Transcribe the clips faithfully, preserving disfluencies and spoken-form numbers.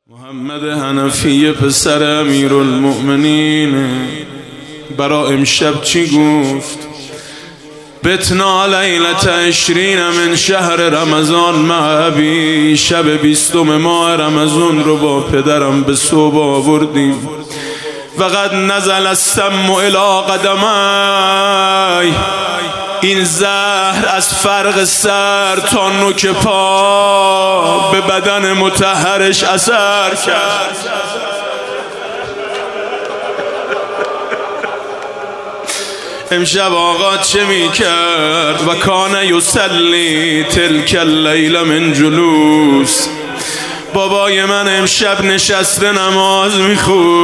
محمد حنفی پسر امیرالمؤمنین برا امشب چی گفت؟ بتنا لیلت عشرین من شهر رمضان مع ابی، شب بیستم ماه رمضان رو با پدرم به صبح آوردیم. وقد نزل السم الی قدمی، این زهر از فرق سر تا نوک پا به بدن مطهرش اثر کرد. امشب آقا چه می کرد؟ و کان یصلی تلک اللیل من جلوس، بابای من امشب نشسته نماز می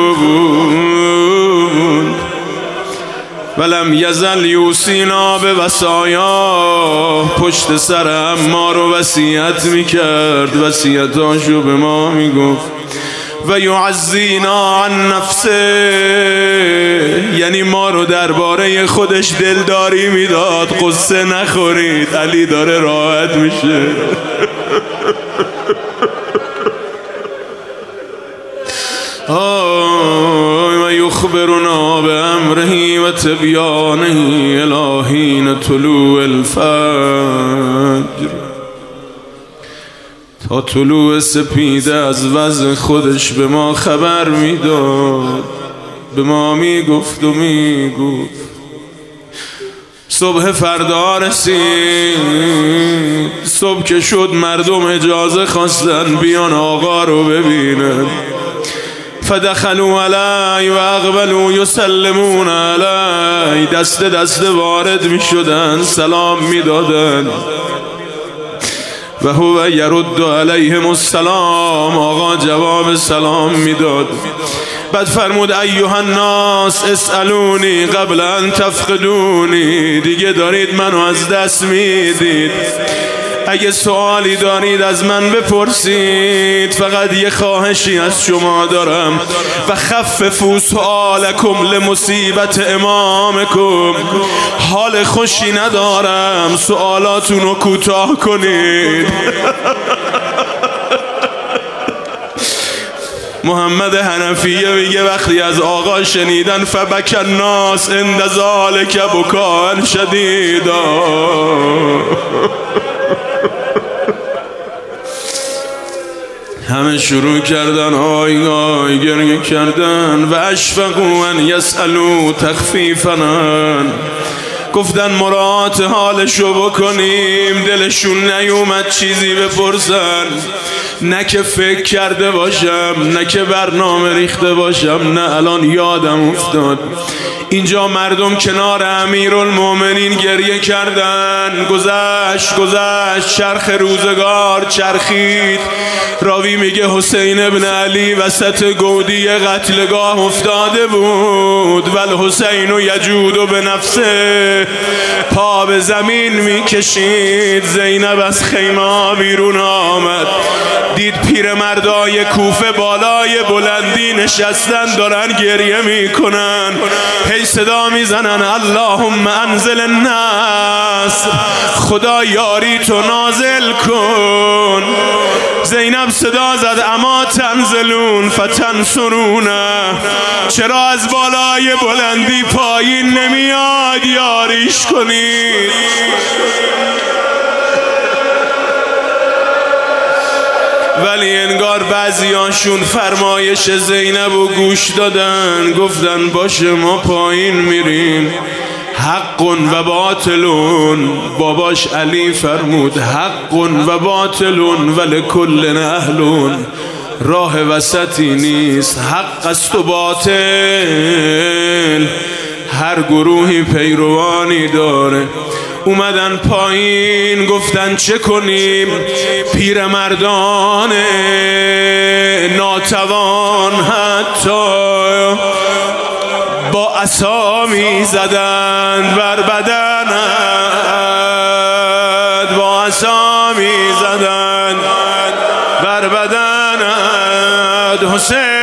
خوند. ولم یزل یوسینا به وصایا، پشت سر اما رو وصیت می کرد، وصیتاشو به ما می گفت. و یعزینا عن نفسه، یعنی ما رو درباره خودش دلداری میداد، قصه نخورید علی داره راحت میشه. و یخبرنا به امره و تبیانه الهین طلوع الفجر، تا طلوع سپیده از وضع خودش به ما خبر میداد، به ما میگفت و میگفت. صبح فردا رسید، صبح که شد مردم اجازه خواستن بیان آقا رو ببینن. فدخلوا علی و اقبلوا یسلمون علی، دست دست وارد می شدن، سلام می دادن. و هو یرد علیهم السلام، آقا جواب سلام می داد. بعد فرمود ایها الناس اسألونی قبل ان تفقدونی، دیگه دارید منو از دست میدید، اگه سوالی دارید از من بپرسید. فقط یه خواهشی از شما دارم، و خففوا سؤالکم لمصیبت امامکم، حال خوشی ندارم، سوالاتون رو کوتاه کنید. محمد حنفیه میگه وقتی از آقا شنیدن فبک الناس عند ذلک بکاء شدیدا، همه شروع کردن آی آی گریه کردن. و اشفقوا ان یسألوا تخفیفا، گفتن مراعات حالشو بکنیم، دلشون نیومد چیزی بپرسن، نه که فکر کرده باشم، نه که برنامه ریخته باشم، نه الان یادم افتاد اینجا مردم کنار امیرالمؤمنین گریه کردن. گذشت گذشت چرخ روزگار چرخید، راوی میگه حسین ابن علی وسط گودی قتلگاه افتاده بود. ول حسین یجود به نفسه، پا به زمین میکشید. زینب از خیمه بیرون آمد، دید پیرمردای کوفه بالای بلندی نشستن دارن گریه میکنن، هی صدا میزنن اللهم انزل النصر، خدا یاری تو نازل کن. زینب صدا زد اما تنزلون فتنصرون، چرا از بالای بلندی پایین نمیاد یاریش کنید؟ ولی انگار بعضیاشون فرمایش زینب رو گوش دادن، گفتن باشه ما پایین میریم. حق و باطلون، باباش علی فرمود حق و باطلون ولکل اهلون، راه وسطی نیست، حق است و باطل، هر گروهی پیروانی داره. اومدن پایین گفتن چه کنیم؟ پیرمردان ناتوان حتی با عصا می زدند بر بدنت، با عصا می زدند بر بدنت. حسین